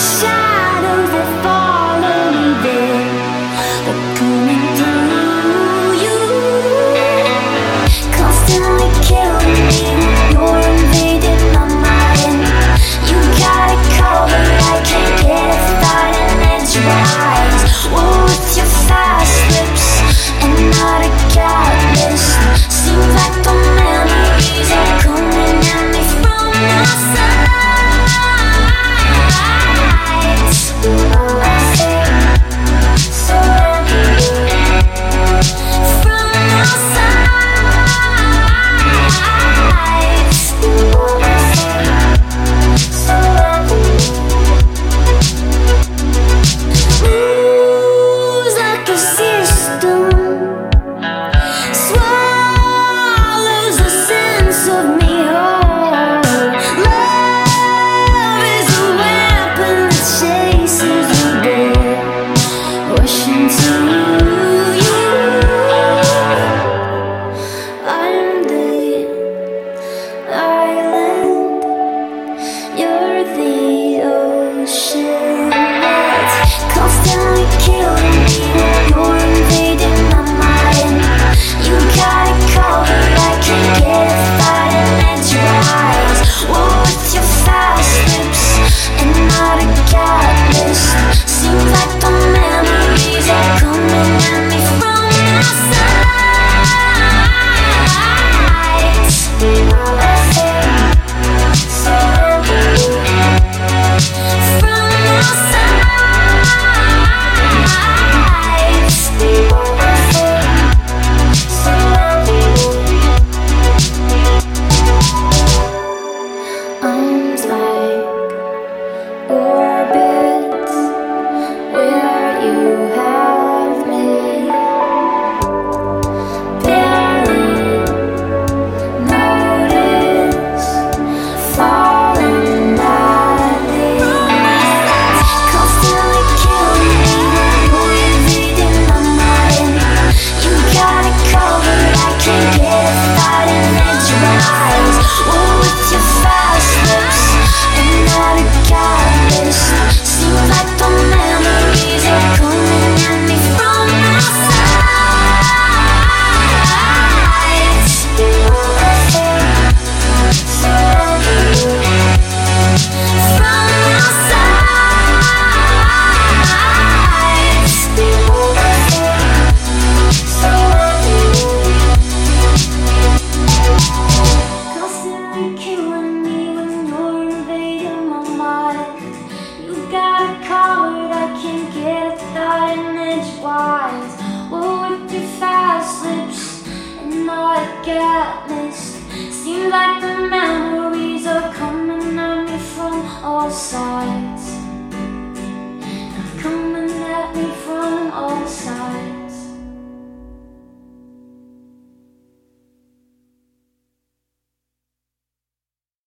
shadows that follow me there, they're coming through you, constantly killing me. You're invading my mind. You got it covered, I can't get it started edgewise. Oh, with your fast lips and not a catalyst, seems like the memories are coming at me from the sides. So from the moves like a system, swallows the sense of me whole. Love is a weapon that chases you there, rushing to you. I'm the island, you're the ocean that's constantly killing me. You're invading my mind. You got it covered, I can't get it started edgewise. Whoa, with your fast lips and not a catalyst, seems like the memories are coming at me from the sides. So from the sides. Arms like orbits where you have me, barely notice, falling madly, constantly killing me. You're invading my mind. You got it covered, I can't get it started edgewise. Oh, with your fast lips and not a catalyst, seems like the memories are coming at me from the sides. From the constantly killing me when you're invading my mind. You got it covered, I can't get it started edgewise. Oh, with your fast lips and not a catalyst, seems like the memories are coming at me from all sides.